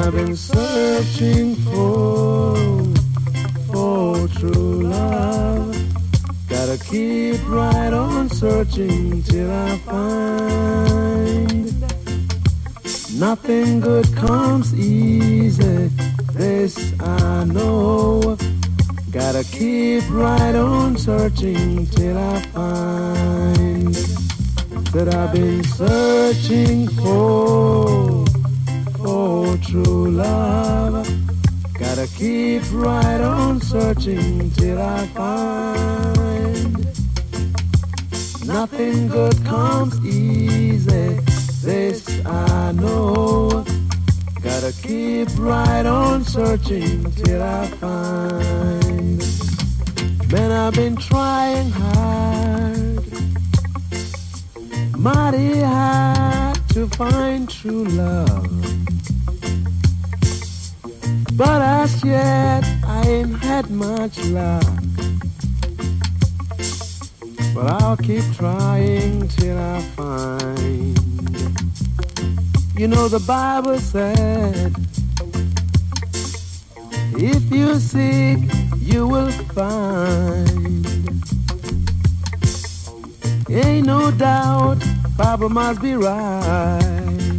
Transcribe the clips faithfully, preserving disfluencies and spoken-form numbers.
I've been searching for, for true love. Gotta keep right on searching till I find. Nothing good comes easy, this I know. Gotta keep right on searching till I find. That I've been searching for, for true love. Gotta keep right on searching till I find. Nothing good comes easy, this I know. Gotta keep right on searching till I find. Man, I've been trying hard, mighty hard to find true love. But as yet I ain't had much luck. But I'll keep trying till I find. You know the Bible said, if you seek, you will find. Ain't no doubt, Bible must be right.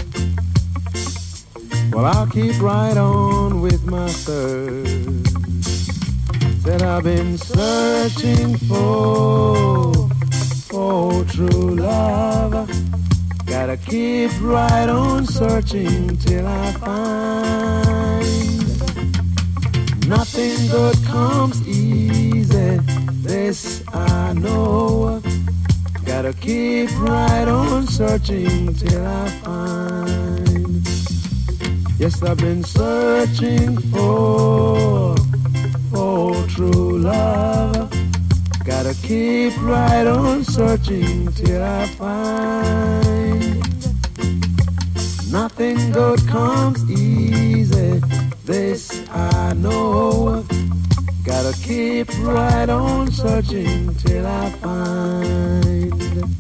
Well, I'll keep right on with my search. Said I've been searching for, for true love. Gotta keep right on searching till I find. Nothing good comes easy, this I know. Gotta keep right on searching till I find. Yes, I've been searching for, for true love. Gotta keep right on searching till I find. Nothing good comes easy, this I know. Gotta keep right on searching till I find.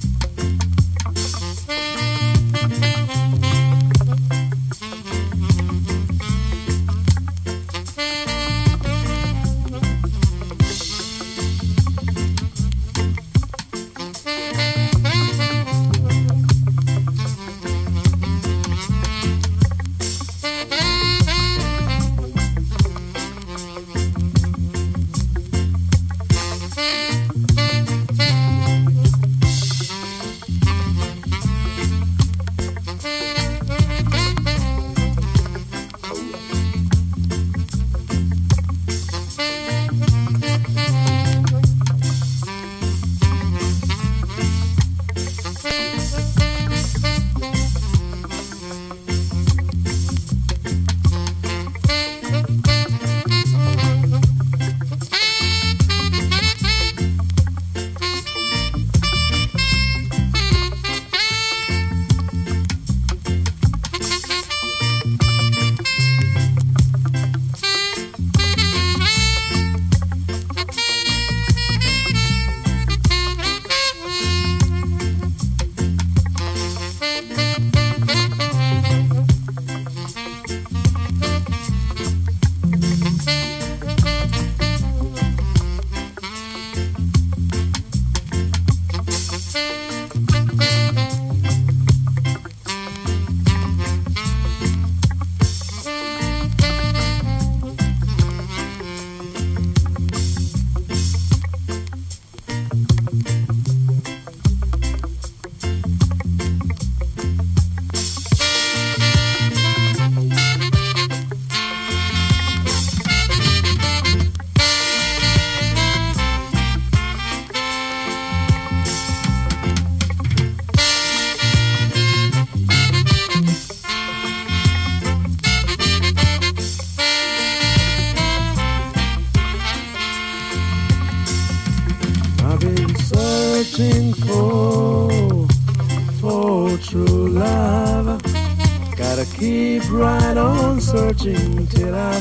Searching for, for true love. Gotta keep right on searching till I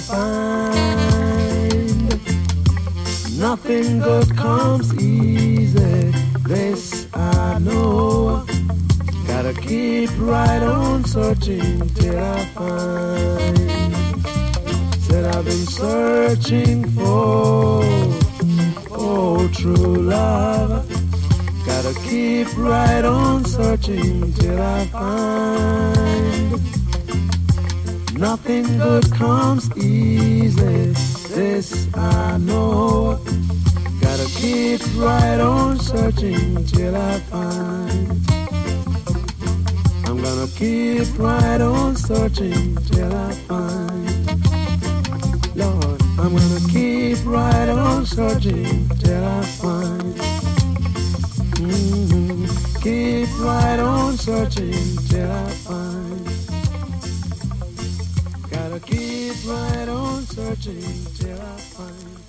find. Nothing good comes easy, this I know. Gotta Gotta keep right on searching till I find. Said I've been searching for, oh, true love. Gotta keep right on searching till I find. Nothing good comes easy, this I know. Gotta keep right on searching till I find. I'm gonna keep right on searching till I find. Lord, I'm gonna keep right on searching till I find. Mm-hmm. Keep right on searching till I find. Gotta keep right on searching till I find.